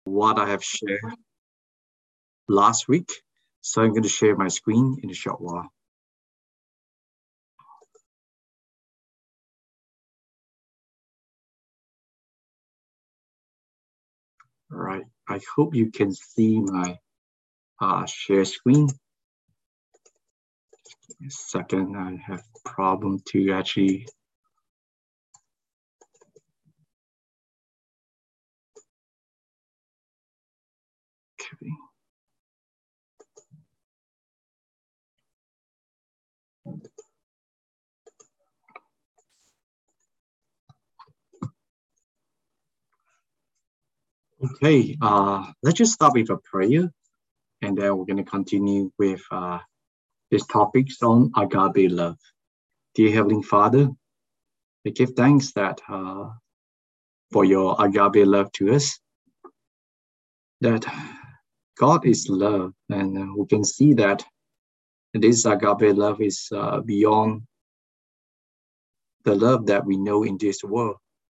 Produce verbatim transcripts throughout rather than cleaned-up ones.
what I have shared last week. So I'm going to share my screen in a short while. All right, I hope you can see my uh, share screen. A second, I have a problem to actually okay. Okay, uh, let's just start with a prayer, and then we're going to continue with uh, this topic on agape love. Dear Heavenly Father, I give thanks that uh, for your agape love to us, that God is love, and uh, we can see that this agape love is uh, beyond the love that we know in this world.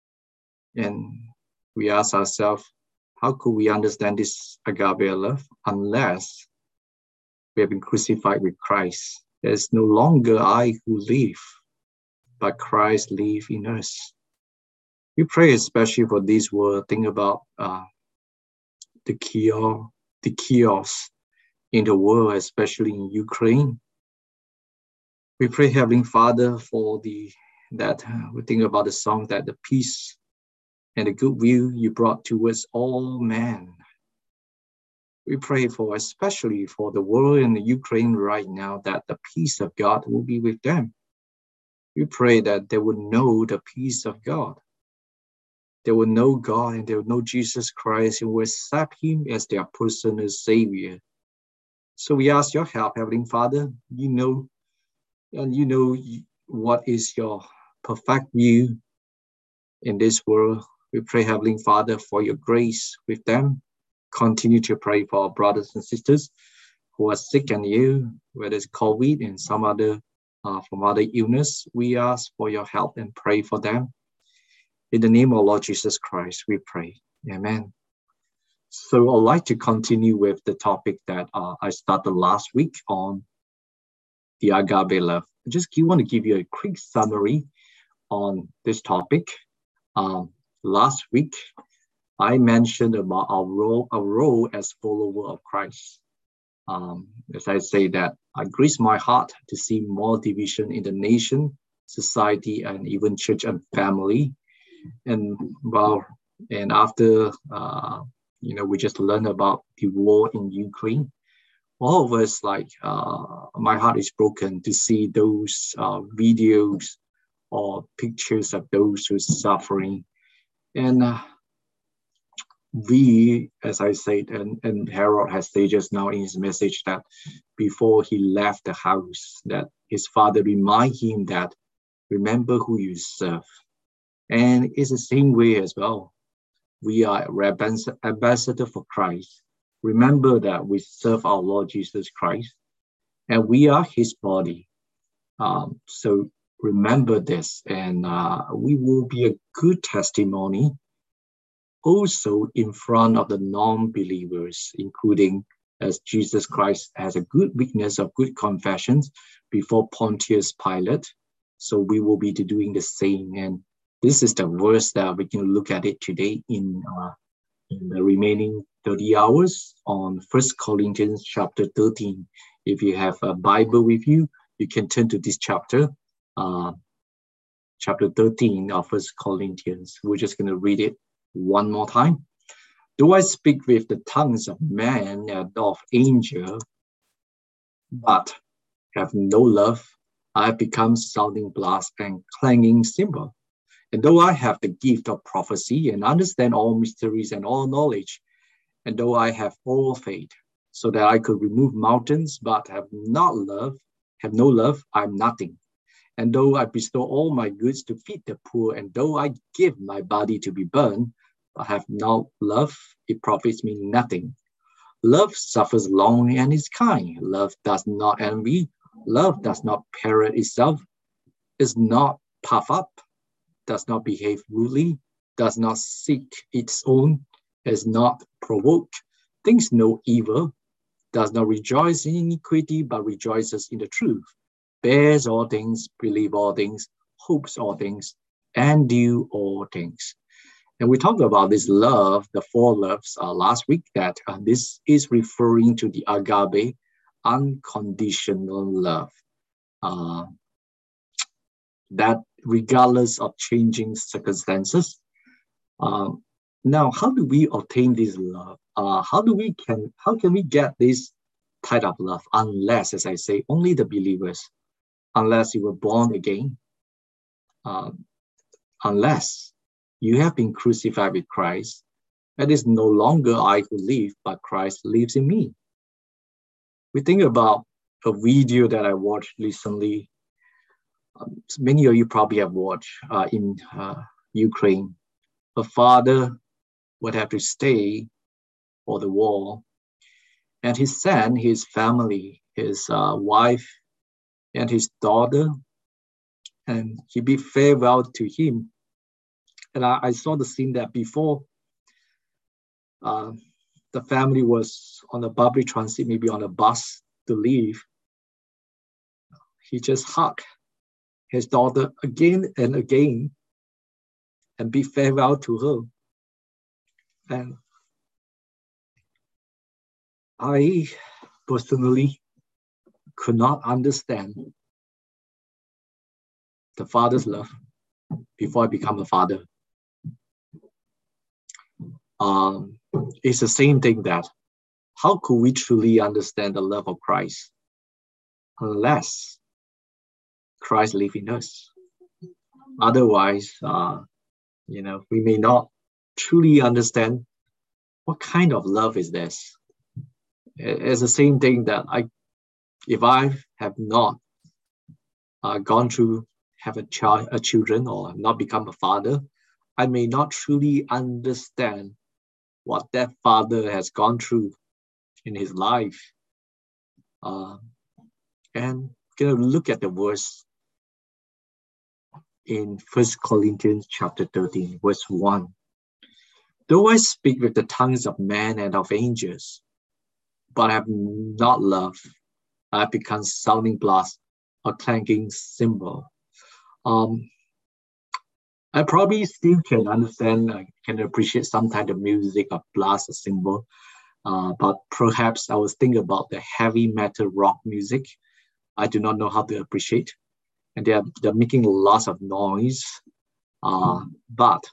And we ask ourselves, how could we understand this agape love unless we have been crucified with Christ? There's no longer I who live, but Christ lives in us. We pray especially for this world. Think about uh, the chaos, the chaos in the world, especially in Ukraine. We pray, Heavenly Father, for the that uh, we think about the song that the peace and the goodwill you brought towards all men. We pray for, especially for the world in the Ukraine right now, that the peace of God will be with them. We pray that they will know the peace of God. They will know God and they will know Jesus Christ and will accept Him as their personal Savior. So we ask your help, Heavenly Father. You know, and you know what is your perfect will in this world. We pray, Heavenly Father, for your grace with them. Continue to pray for our brothers and sisters who are sick and ill, whether it's COVID and some other uh, from other illness. We ask for your help and pray for them. In the name of Lord Jesus Christ, we pray. Amen. So I'd like to continue with the topic that uh, I started last week on the agape love. I just want to give you a quick summary on this topic. Um, last week, I mentioned about our role, our role as follower of Christ. Um, as I say that, I grieves my heart to see more division in the nation, society, and even church and family. And well, and after uh, you know, we just learned about the war in Ukraine. All of us, like, uh, my heart is broken to see those uh, videos or pictures of those who are suffering. And uh, we, as I said, and, and Harold has said just now in his message that before he left the house, that his father remind him that remember who you serve. And it's the same way as well. We are ambassador for Christ. Remember that we serve our Lord Jesus Christ, and we are His body. Um, so remember this, and uh, we will be a good testimony also in front of the non-believers, including as Jesus Christ has a good witness of good confessions before Pontius Pilate. So we will be doing the same. And this is the verse that we can look at it today in, uh, in the remaining thirty hours on First Corinthians chapter thirteen. If you have a Bible with you, you can turn to this chapter, uh, chapter thirteen of First Corinthians. We're just going to read it one more time. Do I speak with the tongues of man and of angel, but have no love? I have become sounding brass and clanging cymbal. And though I have the gift of prophecy and understand all mysteries and all knowledge, and though I have all faith, so that I could remove mountains, but have not love, have no love, I am nothing. And though I bestow all my goods to feed the poor, and though I give my body to be burned, but have not love, it profits me nothing. Love suffers long and is kind. Love does not envy. Love does not parrot itself, is not puff up, does not behave rudely, does not seek its own, is not provoked, thinks no evil, does not rejoice in iniquity, but rejoices in the truth, bears all things, believes all things, hopes all things, and do all things. And we talked about this love, the four loves, uh, last week, that uh, this is referring to the agape, unconditional love. Uh, that regardless of changing circumstances. Um, now, how do we obtain this love? Uh, how do we can how can we get this type of love? Unless, as I say, only the believers, unless you were born again, uh, unless you have been crucified with Christ, it is no longer I who live, but Christ lives in me. We think about a video that I watched recently. Um, many of you probably have watched uh, in uh, Ukraine. A father would have to stay for the war, and he sent his family, his uh, wife, and his daughter, and he bid farewell to him. And I, I saw the scene that before uh, the family was on a public transit, maybe on a bus to leave, he just hugged his daughter again and again and bid farewell to her. And I personally could not understand the father's love before I become a father. Um, it's the same thing that how could we truly understand the love of Christ unless Christ lives in us? Otherwise, uh, you know, we may not truly understand what kind of love is this. It's the same thing that I, if I have not uh, gone through, have a child, a children, or not become a father, I may not truly understand what that father has gone through in his life. Uh, and gonna look at the verse in First Corinthians chapter thirteen, verse one. Though I speak with the tongues of men and of angels, but I have not love, I have become sounding brass, a clanking cymbal. Um, I probably still can understand, I can appreciate sometimes the music of blast or cymbal, uh, but perhaps I was thinking about the heavy metal rock music. I do not know how to appreciate, and they're they're making lots of noise, uh, but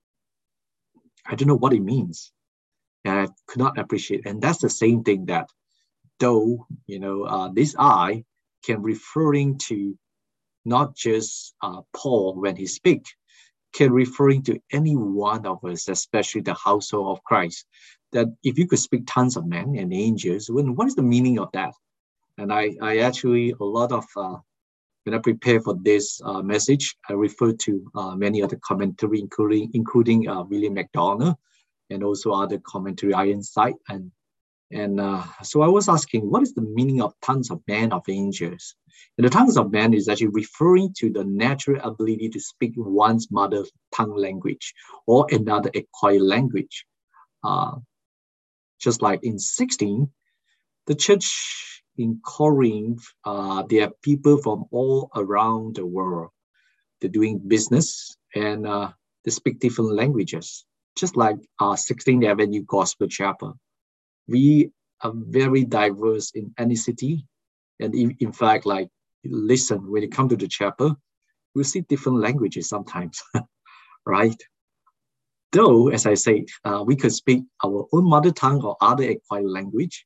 I don't know what it means, and I could not appreciate. And that's the same thing that, though you know, uh, this I can referring to not just uh, Paul when he speak, can referring to any one of us, especially the household of Christ. That if you could speak tongues of men and angels, when what is the meaning of that? And I, I actually a lot of uh, when I prepare for this uh, message, I refer to uh, many other commentary, including including uh, William MacDonald, and also other commentary Ironside. And and uh, so I was asking, what is the meaning of tongues of men, of angels? And the tongues of men is actually referring to the natural ability to speak one's mother tongue language or another acquired language. Uh, just like in sixteen, the church in Corinth, uh, there are people from all around the world. They're doing business and uh, they speak different languages, just like our sixteenth Avenue Gospel Chapel. We are very diverse in any city. And in, in fact, like, listen, when you come to the chapel, we'll see different languages sometimes, right? Though, as I said, uh, we could speak our own mother tongue or other acquired language,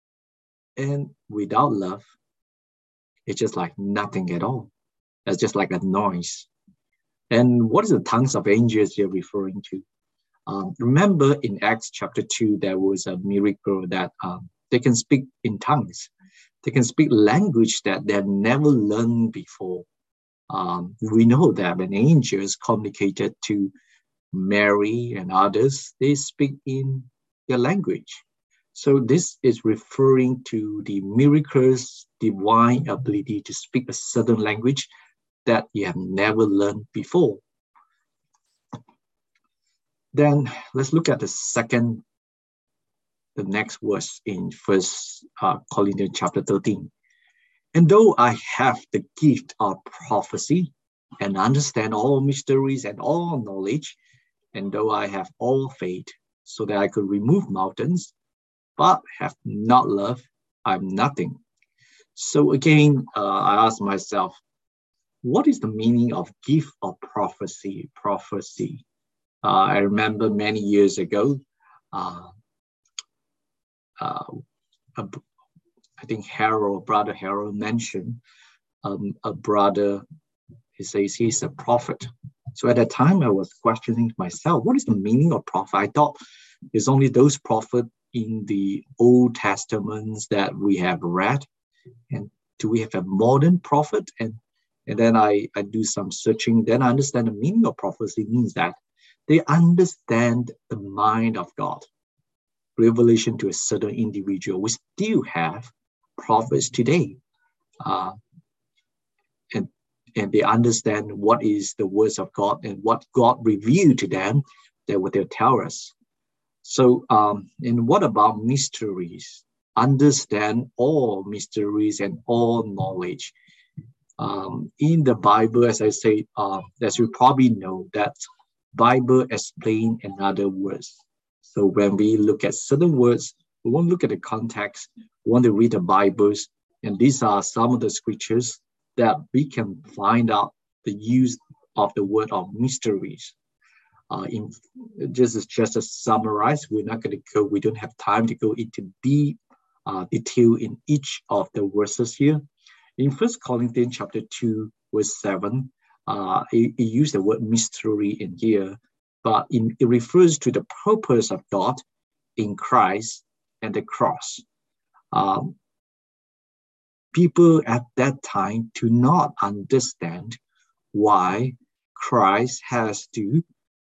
and without love, it's just like nothing at all. It's just like a noise. And what is the tongues of angels you're referring to? Um, remember in Acts chapter two, there was a miracle that um, they can speak in tongues. They can speak language that they've never learned before. Um, we know that when angels communicated to Mary and others, they speak in their language. So this is referring to the miraculous divine ability to speak a certain language that you have never learned before. Then let's look at the second, the next verse in First uh, Corinthians chapter thirteen. And though I have the gift of prophecy and understand all mysteries and all knowledge, and though I have all faith so that I could remove mountains, but have not love, I'm nothing. So again, uh, I ask myself, what is the meaning of gift of prophecy? Prophecy. Uh, I remember many years ago, uh, uh, I think Harold, brother Harold mentioned um, a brother, he says he's a prophet. So at that time, I was questioning myself, what is the meaning of prophet? I thought it's only those prophets in the Old Testaments that we have read. And do we have a modern prophet? And, and then I, I do some searching. Then I understand the meaning of prophecy means that they understand the mind of God. Revelation to a certain individual. We still have prophets today. Uh, and, and they understand what is the words of God and what God revealed to them that what they'll tell us. So, um, and what about mysteries? Understand all mysteries and all knowledge. Um, in the Bible, as I say, uh, as you probably know, that Bible explain another words. So when we look at certain words, we won't look at the context. We want to read the Bibles, and these are some of the scriptures that we can find out the use of the word of mysteries. Uh, in just just to summarize, we're not going to go. We don't have time to go into deep uh, detail in each of the verses here. In First Corinthians chapter two, verse seven, uh, it, it used the word mystery in here, but in, it refers to the purpose of God in Christ and the cross. Um, people at that time do not understand why Christ has to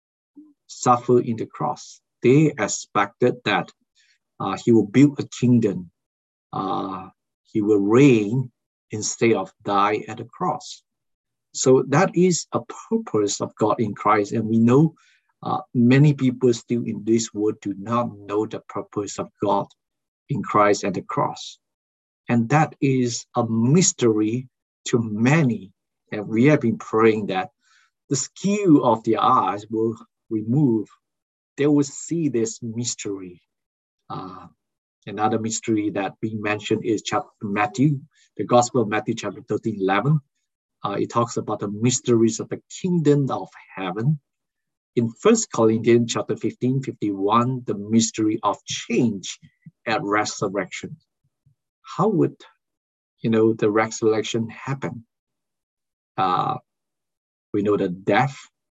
suffer in the cross. They expected that uh, he will build a kingdom. Uh, he will reign instead of die at the cross. So that is a purpose of God in Christ. And we know uh, many people still in this world do not know the purpose of God in Christ at the cross. And that is a mystery to many. And we have been praying that the skill of their eyes will remove. They will see this mystery. Uh, another mystery that we mentioned is chapter Matthew, the Gospel of Matthew, chapter thirteen, eleven. Uh, it talks about the mysteries of the kingdom of heaven. In First Corinthians chapter fifteen, fifty-one, the mystery of change at resurrection. How would, you know, the resurrection happen? Uh, we know that death,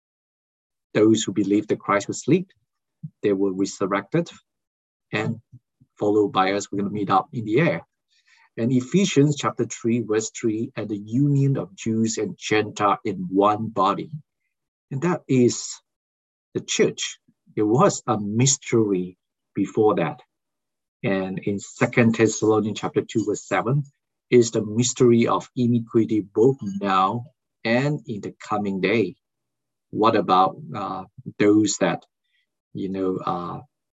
those who believe that Christ will sleep, they were resurrected, and followed by us, we're going to meet up in the air. And Ephesians chapter three, verse three, and the union of Jews and Gentiles in one body. And that is the church. It was a mystery before that. And in Second Thessalonians chapter two, verse seven, is the mystery of iniquity both now and in the coming day. What about uh, those that, you know, uh,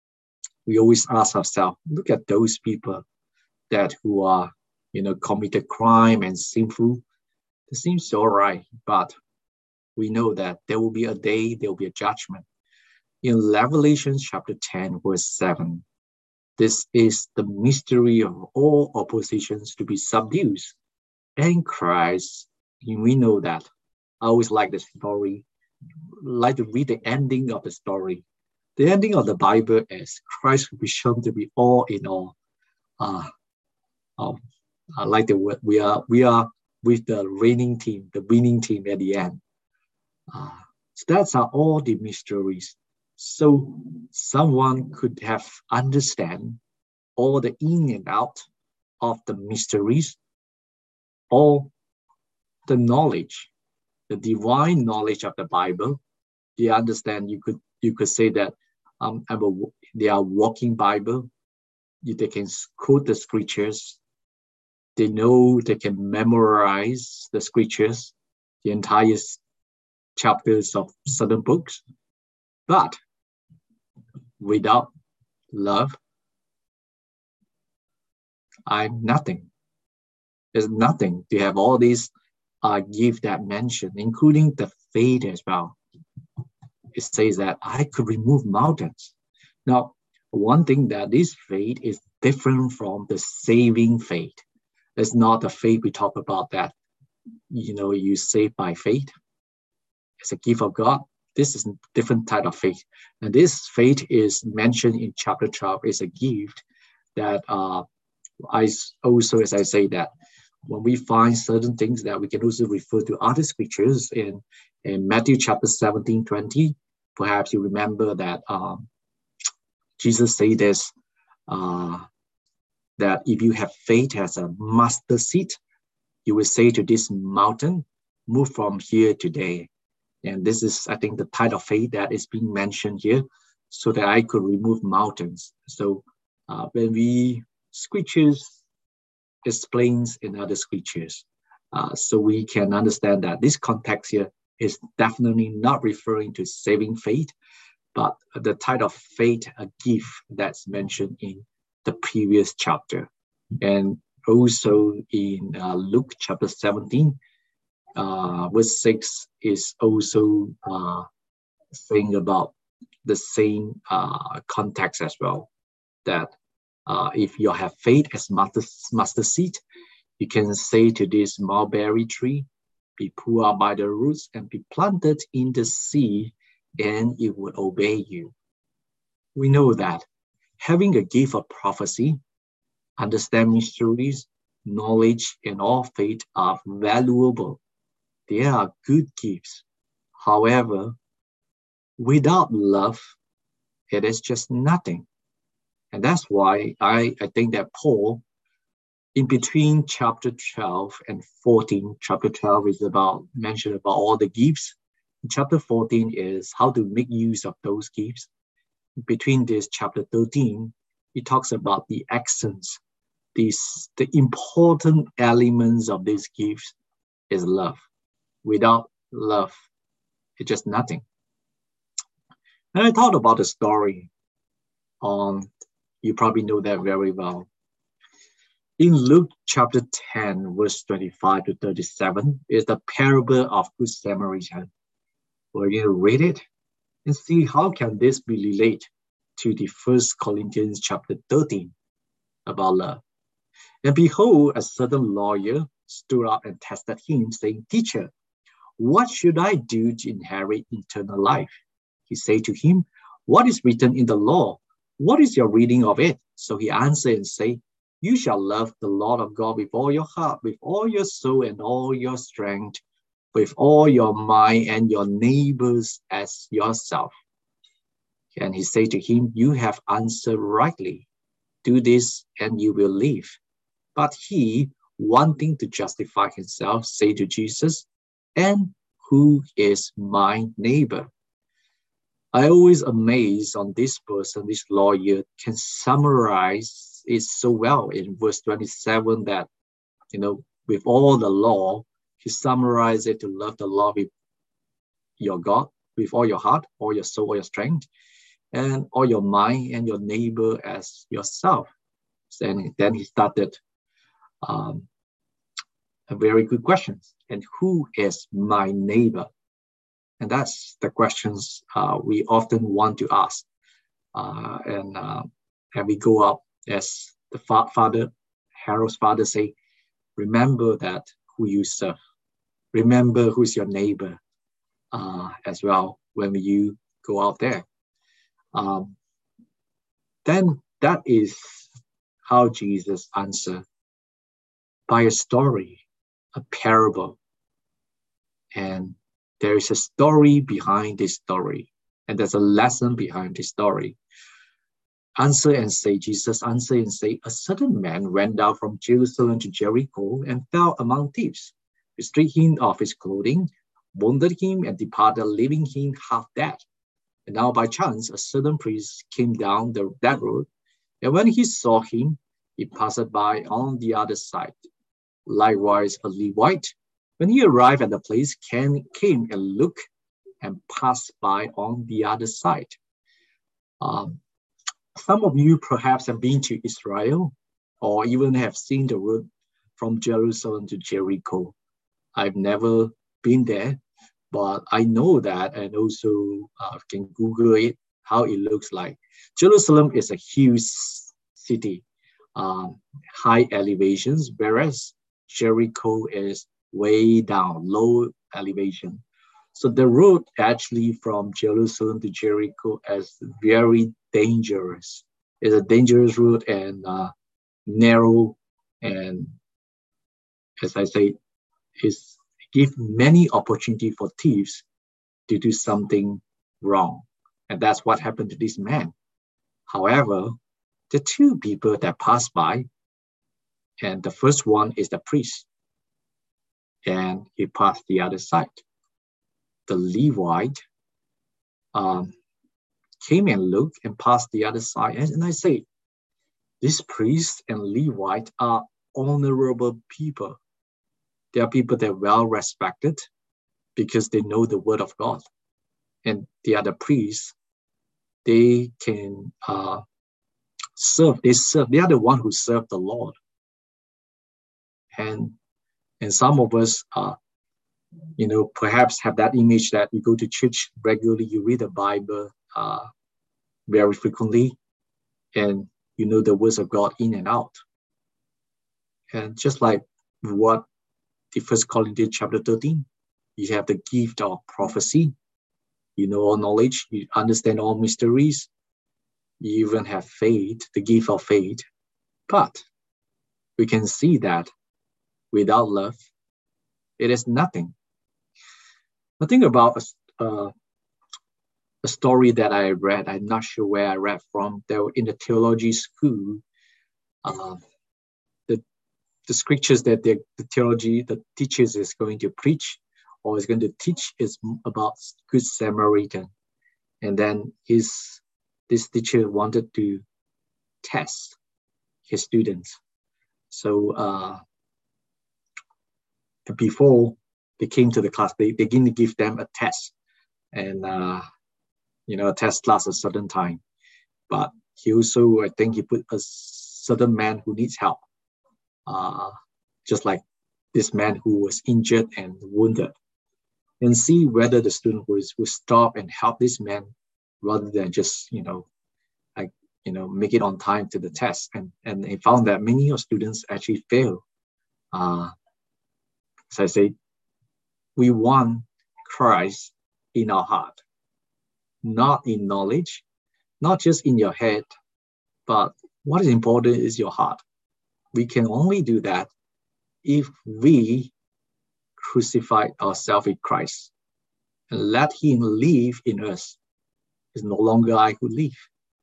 we always ask ourselves, look at those people that who are, you know, committed crime and sinful. It seems all right, but we know that there will be a day, there will be a judgment. In Revelation chapter ten, verse seven, this is the mystery of all oppositions to be subdued. And Christ, we know that. I always like the story, like to read the ending of the story. The ending of the Bible is Christ will be shown to be all in all. Uh, um, I like the word. We are we are with the reigning team, the winning team at the end. Uh, so that's are all the mysteries. So someone could have understand all the in and out of the mysteries, all the knowledge, the divine knowledge of the Bible. They understand. You could you could say that um, I'm a, they are walking Bible. They can quote the scriptures. They know they can memorize the scriptures, the entire chapters of certain books. But without love, I'm nothing. There's nothing to have all these uh, gifts that mentioned, including the faith as well. It says that I could remove mountains. Now, one thing that this faith is different from the saving faith. It's not the faith we talk about that, you know, you save by faith. It's a gift of God. This is a different type of faith. And this faith is mentioned in chapter twelve. It's a gift that uh, I also, as I say that, when we find certain things that we can also refer to other scriptures in, in Matthew chapter seventeen, twenty, perhaps you remember that um, Jesus said this, uh, that if you have faith as a mustard seed, you will say to this mountain, move from here today. And this is, I think, the type of faith that is being mentioned here, so that I could remove mountains. So uh, when we scriptures explains in other scriptures, uh, so we can understand that this context here is definitely not referring to saving faith, but the type of faith, a gift that's mentioned in the previous chapter. And also in uh, Luke chapter seventeen, uh, verse six is also uh, saying about the same uh, context as well, that uh, if you have faith as mustard, mustard seed, you can say to this mulberry tree, be pulled out by the roots and be planted in the sea, and it will obey you. We know that having a gift of prophecy, understand mysteries, knowledge, and all faith are valuable. They are good gifts. However, without love, it is just nothing. And that's why I, I think that Paul, in between chapter twelve and fourteen, chapter twelve is about mentioned about all the gifts. Chapter fourteen is how to make use of those gifts. Between this chapter thirteen, he talks about the essence, these, the important elements of these gifts is love. Without love, it's just nothing. And I thought about the story on, you probably know that very well. In Luke chapter ten, verse twenty-five to thirty-seven, is the parable of Good Samaritan. We're going to read it and see how can this be related to the First Corinthians chapter thirteen about love. And behold, a certain lawyer stood up and tested him, saying, Teacher, what should I do to inherit eternal life? He said to him, what is written in the law? What is your reading of it? So he answered and said, you shall love the Lord of God with all your heart, with all your soul and all your strength, with all your mind, and your neighbors as yourself. And he said to him, you have answered rightly. Do this and you will live. But he, wanting to justify himself, said to Jesus, and who is my neighbor? I always amazed on this person, this lawyer can summarize it so well in verse twenty-seven that, you know, with all the law, he summarized it to love the Lord with your God, with all your heart, all your soul, all your strength, and all your mind, and your neighbor as yourself. And then he started um, a very good question. And who is my neighbor? And that's the questions uh, we often want to ask. Uh, and, uh, and we go up as the fa- father, Harold's father say, remember that who you serve. Remember who's your neighbor uh, as well when you go out there. Um, then that is how Jesus answered by a story, a parable. And there is a story behind this story, and there's a lesson behind this story. Answer and say, Jesus answered and say, a certain man went down from Jerusalem to Jericho and fell among thieves, who stripped him of his clothing, wounded him, and departed, leaving him half dead. And now by chance, a certain priest came down the, that road, and when he saw him, he passed by on the other side. Likewise, a Levite, when he arrived at the place, came, came and looked and passed by on the other side. Um, Some of you perhaps have been to Israel or even have seen the road from Jerusalem to Jericho. I've never been there, but I know that, and also uh, can Google it, how it looks like. Jerusalem is a huge city, um, high elevations, whereas Jericho is way down, low elevation. So the road actually from Jerusalem to Jericho is very dangerous. It's a dangerous route and uh, narrow, and as I say, is give many opportunity for thieves to do something wrong. And that's what happened to this man. However, the two people that passed by, and the first one is the priest, and he passed the other side. The Levite um, came and looked and passed the other side. And, and I say, these priests and Levite are honorable people. They are people that are well respected because they know the word of God. And the other priests, they can uh, serve, they serve, they are the one who serve the Lord. And, and some of us, uh, you know, perhaps have that image that you go to church regularly, you read the Bible uh, very frequently, and you know the words of God in and out. And just like what the First Corinthians chapter thirteen, you have the gift of prophecy, you know all knowledge, you understand all mysteries, you even have faith, the gift of faith. But we can see that without love, it is nothing. I think about a, uh, a story that I read, I'm not sure where I read from. They were in the theology school. Uh, the, the scriptures that the theology, the teachers is going to preach or is going to teach is about Good Samaritan. And then his this teacher wanted to test his students. So uh, before they came to the class, they, they didn't give them a test. And, uh, you know, a test lasts a certain time. But he also, I think he put a certain man who needs help. Uh, just like this man who was injured and wounded. And see whether the student will, will stop and help this man rather than just, you know, like, you know, make it on time to the test. And, and he found that many of students actually fail. Uh, as I say, we want Christ in our heart, not in knowledge, not just in your head, but what is important is your heart. We can only do that if we crucify ourselves with Christ and let him live in us. It's no longer I who live.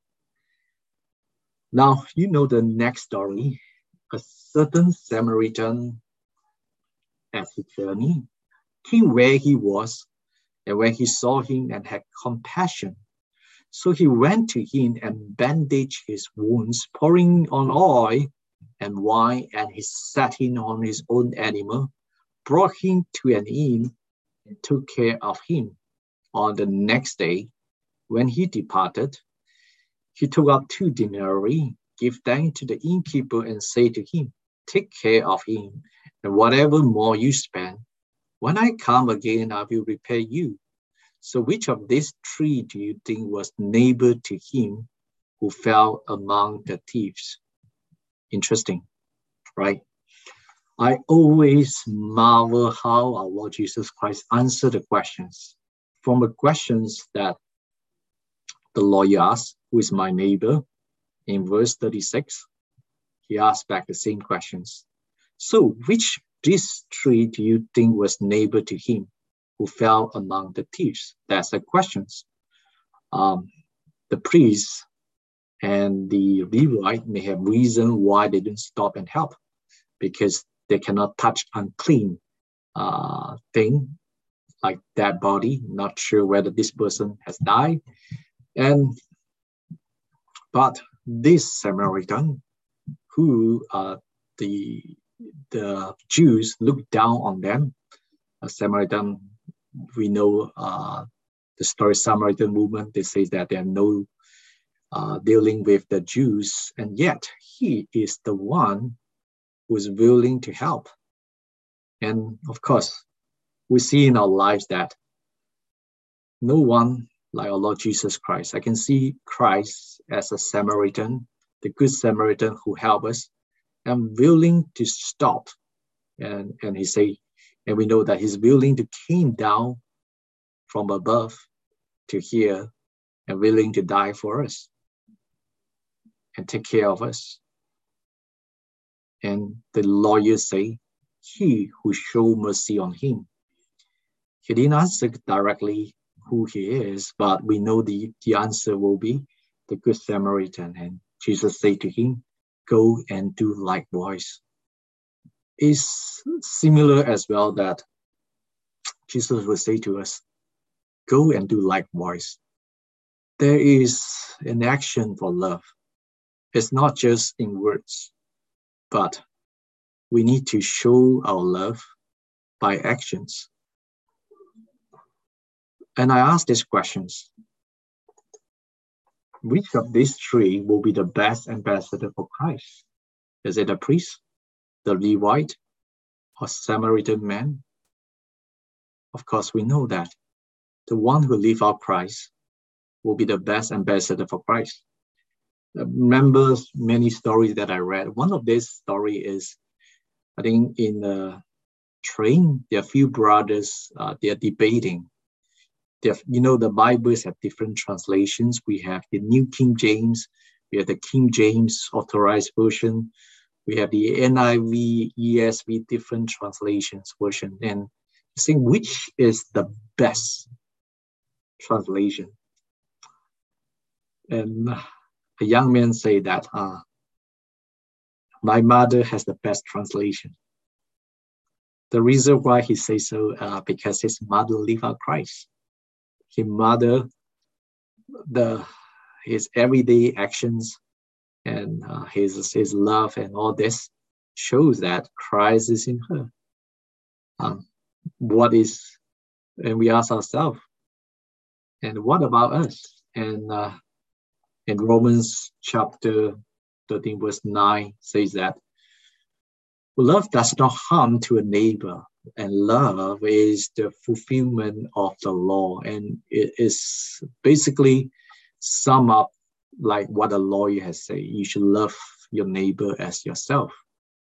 Now, you know the next story. A certain Samaritan, as he journeyed, came where he was, and when he saw him and had compassion. So he went to him and bandaged his wounds, pouring on oil and wine, and he sat him on his own animal, brought him to an inn, and took care of him. On the next day, when he departed, he took out two denarii, gave them to the innkeeper, and said to him, take care of him, and whatever more you spend, when I come again, I will repay you. So which of these three do you think was neighbor to him who fell among the thieves? Interesting, right? I always marvel how our Lord Jesus Christ answered the questions. From the questions that the lawyer asked, who is my neighbor? In verse thirty-six, he asked back the same questions. So which these three do you think was neighbor to him who fell among the thieves? That's the questions. Um, the priests and the Levite may have reason why they didn't stop and help, because they cannot touch unclean uh, thing like that body, not sure whether this person has died. And but this Samaritan, who uh, the the Jews looked down on them, a Samaritan, we know uh, the story Samaritan movement, they say that there are no uh, dealing with the Jews, and yet he is the one who is willing to help. And of course, we see in our lives that no one like our Lord Jesus Christ. I can see Christ as a Samaritan, the good Samaritan who helped us, and willing to stop. And, and he say, and we know that he's willing to came down from above to here and willing to die for us and take care of us. And the lawyers say, he who showed mercy on him. He didn't answer directly who he is, but we know the, the answer will be the Good Samaritan. And Jesus said to him, go and do likewise. It's similar as well that Jesus will say to us, go and do likewise. There is an action for love. It's not just in words, but we need to show our love by actions. And I ask these questions. Which of these three will be the best ambassador for Christ? Is it a priest, the Levite, or Samaritan man? Of course, we know that the one who lives out Christ will be the best ambassador for Christ. I remember many stories that I read. One of this story is, I think in a train, there are a few brothers, uh, they are debating. They're, you know, the Bibles have different translations. We have the New King James, we have the King James Authorized Version, we have the N I V, E S V, different translations version. And saying which is the best translation. And a young man say that, uh, my mother has the best translation. The reason why he says so, uh, because his mother lived out Christ. His mother, the his everyday actions and uh, his his love and all this shows that Christ is in her. Um, what is, and we ask ourselves, and what about us? And uh, in Romans chapter thirteen, verse nine says that love does not harm to a neighbor, and love is the fulfillment of the law. And it is basically sum up like what a lawyer has said. You should love your neighbor as yourself.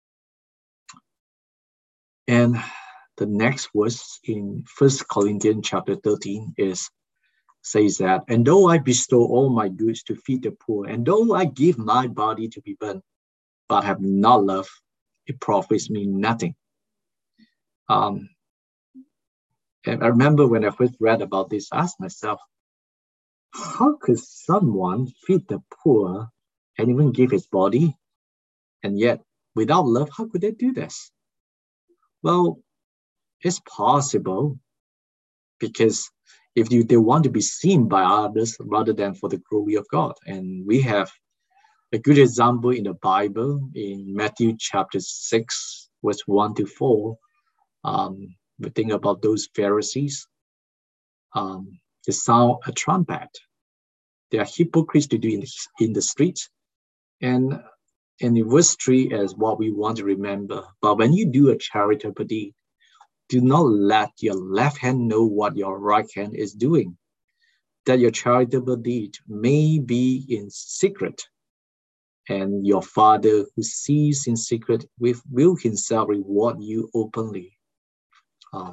And the next verse in First Corinthians chapter thirteen is says that, and though I bestow all my goods to feed the poor, and though I give my body to be burned, but have not love, it profits me nothing. Um, and I remember when I first read about this, I asked myself, how could someone feed the poor and even give his body? And yet, without love, how could they do this? Well, it's possible because if you, they want to be seen by others rather than for the glory of God. And we have a good example in the Bible in Matthew chapter six, verse one to four. Um, we think about those Pharisees. Um, they sound a trumpet. They are hypocrites to do in the, in the streets. And, and in verse three is what we want to remember. But when you do a charitable deed, do not let your left hand know what your right hand is doing, that your charitable deed may be in secret. And your Father who sees in secret will himself reward you openly. Uh,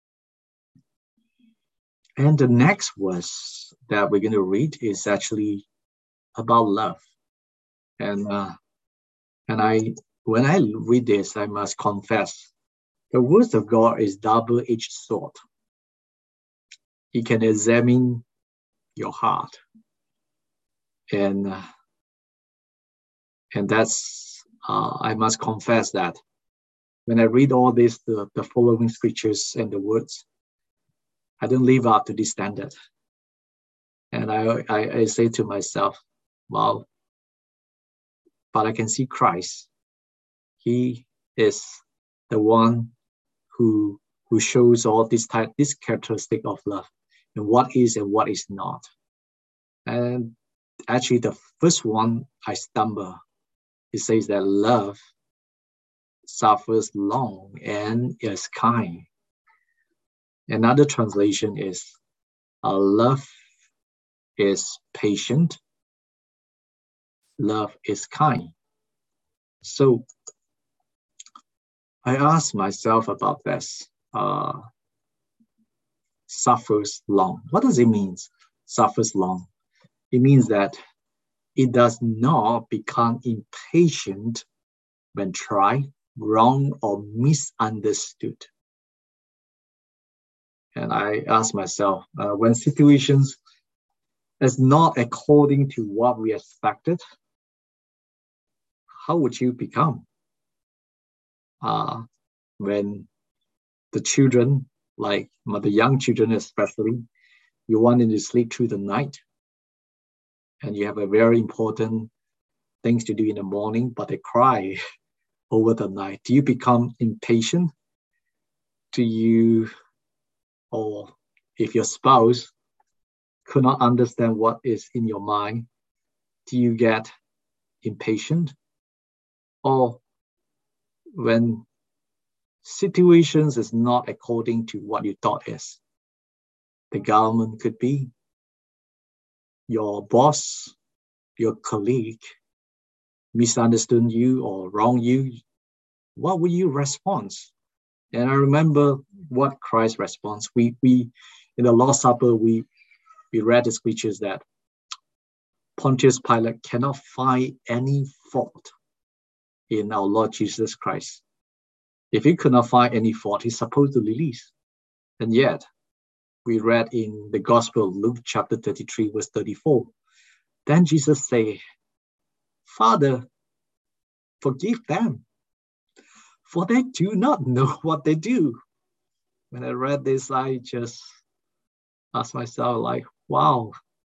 and the next verse that we're going to read is actually about love. And uh, and I, when I read this, I must confess, the word of God is double-edged sword. It can examine your heart, and uh, and that's uh, I must confess that when I read all this, the, the following scriptures and the words, I don't live up to this standard. And I, I, I say to myself, wow, but I can see Christ. He is the one who, who shows all this type, this characteristic of love, and what is and what is not. And actually the first one I stumble. It says that love suffers long and is kind. Another translation is uh, love is patient, love is kind. So I asked myself about this. Uh, suffers long. What does it mean? Suffers long. It means that it does not become impatient when tried, wrong, or misunderstood. And I ask myself, uh, when situations is not according to what we expected, how would you become? Uh, when the children, like the young children especially, you want them to sleep through the night, and you have a very important things to do in the morning, but they cry over the night. Do you become impatient? Do you, or if your spouse could not understand what is in your mind, do you get impatient? Or when situations is not according to what you thought is, the government could be, your boss, your colleague misunderstood you or wrong you, what will you respond? And I remember what Christ responds. We we in the Lord's Supper we we read the scriptures that Pontius Pilate cannot find any fault in our Lord Jesus Christ. If he could not find any fault, he's supposed to release. And yet, we read in the Gospel of Luke chapter thirty-three, verse thirty-four. Then Jesus said, Father, forgive them, for they do not know what they do. When I read this, I just asked myself, like, wow,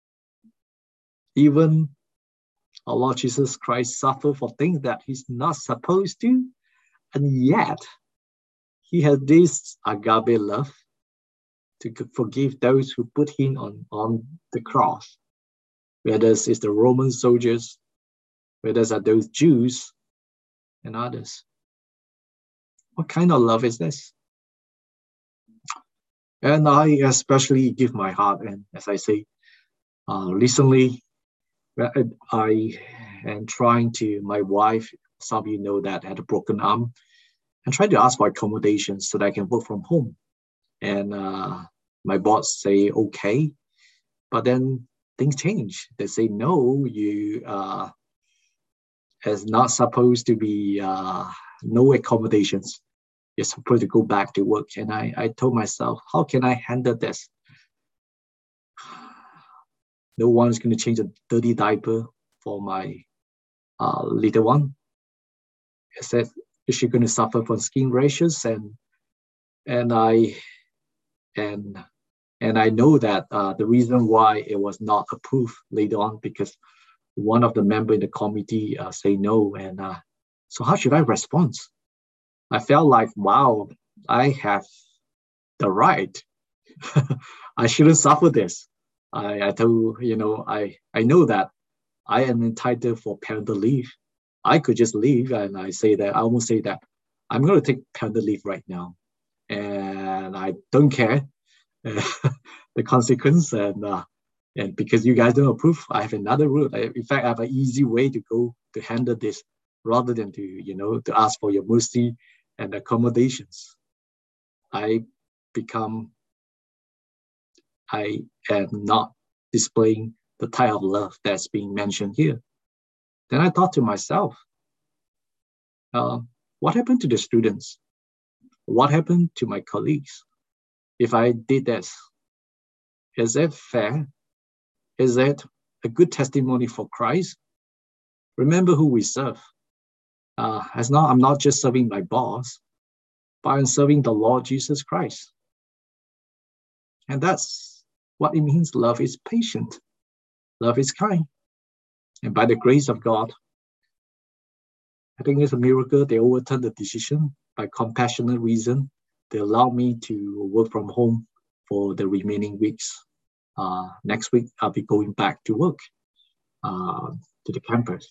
even our Lord Jesus Christ suffered for things that he's not supposed to, and yet he has this agape love to forgive those who put him on, on the cross, whether it's the Roman soldiers, whether it's those Jews and others. What kind of love is this? And I especially give my heart, and as I say, uh, recently, I am trying to, my wife, some of you know that, had a broken arm, and trying to ask for accommodations so that I can work from home. And uh, my boss say, okay, but then things change. They say, no, you uh, is not supposed to be, uh, no accommodations. You're supposed to go back to work. And I, I told myself, how can I handle this? No one's going to change a dirty diaper for my uh, little one. I said, is she going to suffer from skin rashes? And and I and and I know that uh, the reason why it was not approved later on because one of the members in the committee uh, say no. And uh, so how should I respond? I felt like, wow, I have the right. I shouldn't suffer this. I, I told, you know, I, I know that I am entitled for parental leave. I could just leave and I say that, I almost say that I'm going to take parental leave right now. And I don't care uh, the consequence. And uh, and because you guys don't approve, I have another route. I, in fact, I have an easy way to go to handle this rather than to, you know, to ask for your mercy and accommodations. I become, I am not displaying the type of love that's being mentioned here. Then I thought to myself, uh, what happened to the students? What happened to my colleagues? If I did this, is it fair? Is it a good testimony for Christ? Remember who we serve. Uh, as now, I'm not just serving my boss, but I'm serving the Lord Jesus Christ. And that's what it means. Love is patient. Love is kind. And by the grace of God, I think it's a miracle. They overturned the decision by compassionate reason. They allowed me to work from home for the remaining weeks. Uh, next week, I'll be going back to work. uh, to the campus.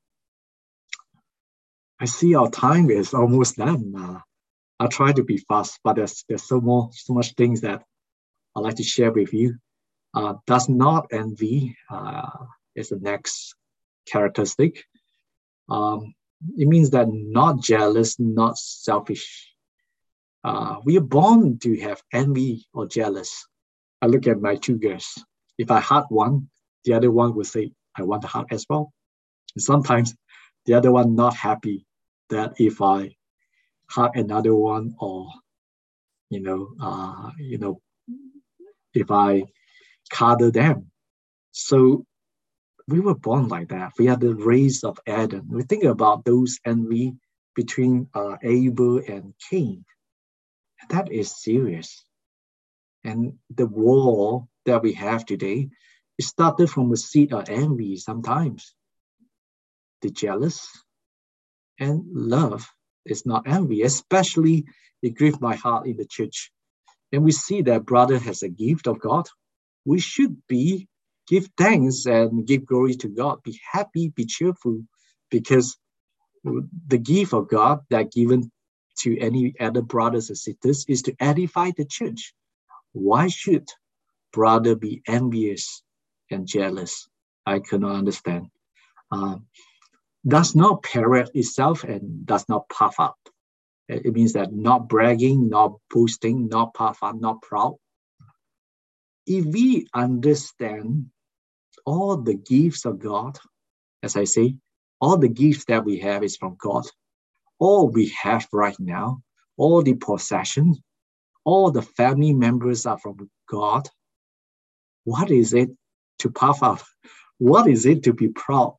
I see our time is almost done. Uh, I'll try to be fast, but there's there's so more so much things that I'd like to share with you. Uh, does not envy uh, is the next characteristic. Um, it means that not jealous, not selfish. Uh, we are born to have envy or jealous. I look at my two girls. If I hug one, the other one will say, I want to hug as well. And sometimes the other one not happy that if I hug another one, or, you know, uh, you know, if I cuddle them. So we were born like that. We are the race of Adam. We think about those envy between uh, Abel and Cain. That is serious. And the war that we have today, it started from a seed of envy sometimes. The jealous and love is not envy, especially it grieved my heart in the church. And we see that brother has a gift of God. We should be give thanks and give glory to God. Be happy, be cheerful, because the gift of God that given to any other brothers and sisters is to edify the church. Why should brother be envious and jealous? I cannot understand. Um, does not parade itself and does not puff up. It means that not bragging, not boasting, not puff up, not proud. If we understand all the gifts of God, as I say, all the gifts that we have is from God. All we have right now, all the possessions, all the family members are from God. What is it to puff up? What is it to be proud?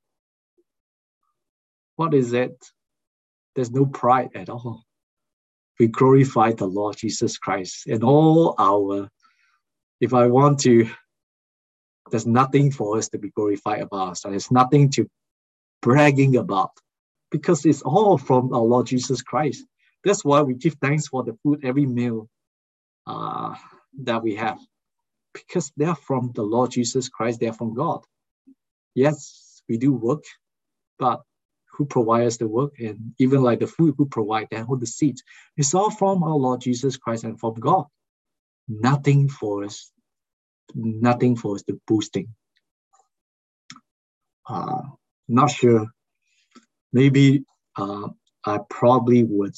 What is it? There's no pride at all. We glorify the Lord Jesus Christ and all our, if I want to, there's nothing for us to be glorified about. So there's nothing to bragging about, because it's all from our Lord Jesus Christ. That's why we give thanks for the food every meal uh, that we have, because they're from the Lord Jesus Christ. They're from God. Yes, we do work, but who provides the work? And even like the food, who provide that, who the seeds? It's all from our Lord Jesus Christ and from God. Nothing for us, nothing for us to boosting. Uh, not sure. Maybe uh, I probably would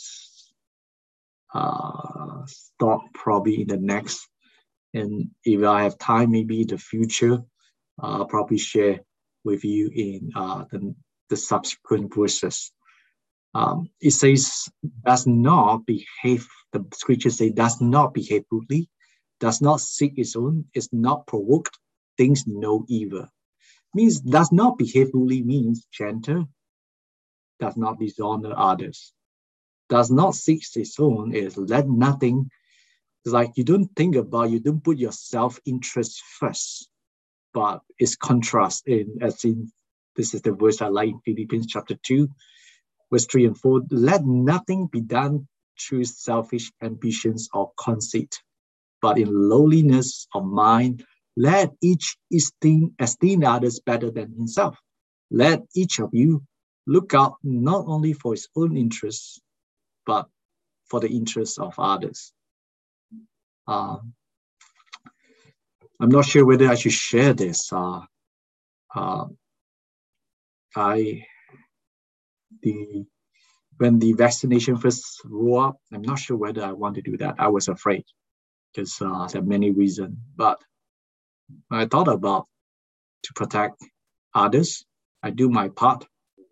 uh, stop probably in the next, and if I have time, maybe in the future, uh, I'll probably share with you in uh, the, the subsequent verses. Um, it says, does not behave, the scripture says, does not behave rudely, does not seek its own, is not provoked, thinks no evil. Means does not behave rudely means gentle, does not dishonor others. Does not seek its own is let nothing, it's like you don't think about, you don't put your self-interest first, but it's contrast in, as in, this is the verse I like in Philippians chapter two, verse three and four, let nothing be done through selfish ambitions or conceit, but in lowliness of mind, let each esteem, esteem others better than himself. Let each of you look out not only for his own interests, but for the interests of others. Uh, I'm not sure whether I should share this. Uh, uh, I, the when the vaccination first rolled up, I'm not sure whether I want to do that. I was afraid because uh, there are many reasons. But I thought about to protect others. I do my part.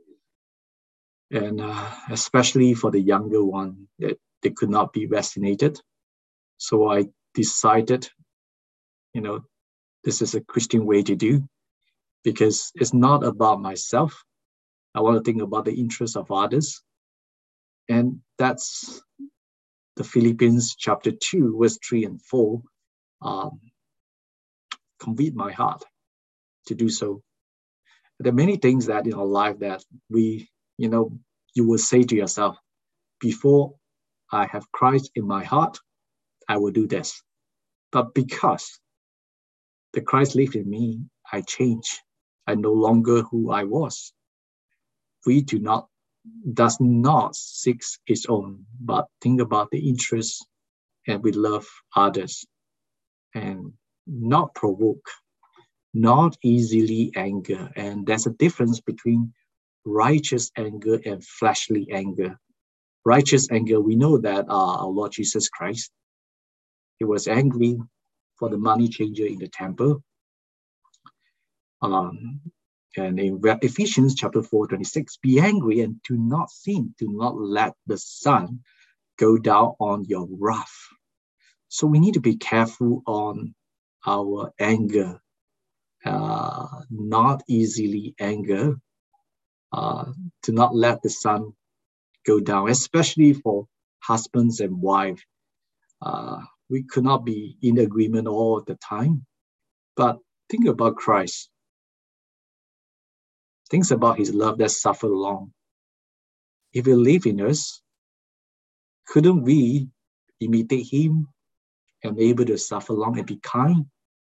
And uh, especially for the younger one, that they could not be vaccinated. So I decided, you know, this is a Christian way to do, because it's not about myself. I want to think about the interests of others. And that's the Philippians chapter two, verse three and four, um, convict my heart to do so. There are many things that in our life that we, you know, you will say to yourself, before I have Christ in my heart, I will do this. But because the Christ lives in me, I change. I no longer who I was. We do not, does not seek its own, but think about the interests, and we love others, and not provoke, not easily anger. And there's a difference between righteous anger and fleshly anger. Righteous anger, we know that uh, our Lord Jesus Christ, he was angry for the money changer in the temple. Um, and in Ephesians chapter four, twenty-six, be angry and do not sin. Do not let the sun go down on your wrath. So we need to be careful on our anger, uh, not easily anger. Uh, do not let the sun go down, especially for husbands and wives. Uh, we could not be in agreement all the time, but think about Christ. Think about his love that suffered long. If he lived in us, couldn't we imitate him and able to suffer long and be kind?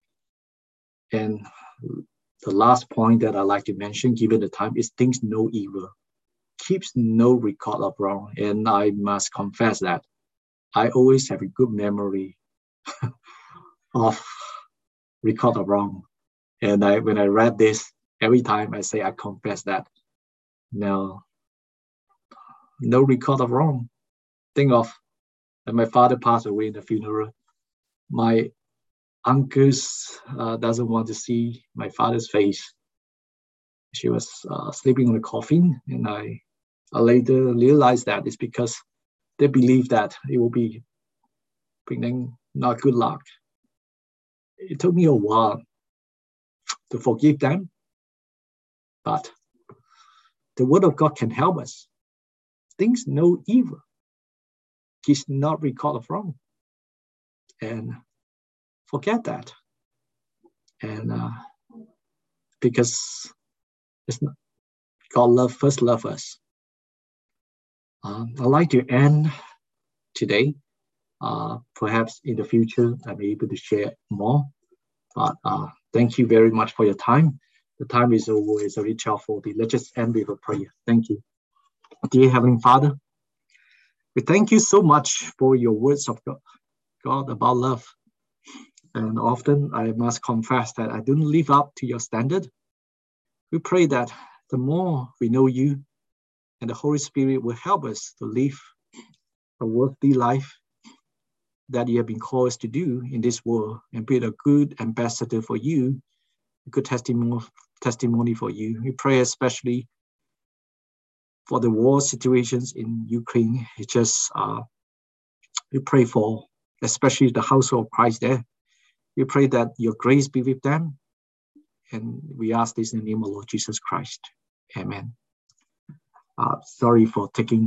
And the last point that I'd like to mention, given the time, is thinks no evil, keeps no record of wrong. And I must confess that I always have a good memory of record of wrong. And I, when I read this, every time I say I confess that, no, no record of wrong. Think of when my father passed away in the funeral. My uncles uh, doesn't want to see my father's face. She was uh, sleeping on a coffin, and I, I later realized that it's because they believe that it will be bringing not good luck. It took me a while to forgive them, but the word of God can help us. Thinks no evil, keeps not record of wrong, and forget that. And uh, because it's not, God love first love us. Um, I'd like to end today. Uh, perhaps in the future, I'll be able to share more. But uh, thank you very much for your time. The time is over. It's already twelve forty. Let's just end with a prayer. Thank you. Dear Heavenly Father, we thank you so much for your words of God, God about love. And often I must confess that I don't live up to your standard. We pray that the more we know you, and the Holy Spirit will help us to live a worthy life that you have been called us to do in this world, and be a good ambassador for you, a good testimony, testimony for you. We pray especially for the war situations in Ukraine. It's just, uh, we pray for especially the household of Christ there. We pray that your grace be with them. And we ask this in the name of Lord Jesus Christ. Amen. Uh, sorry for taking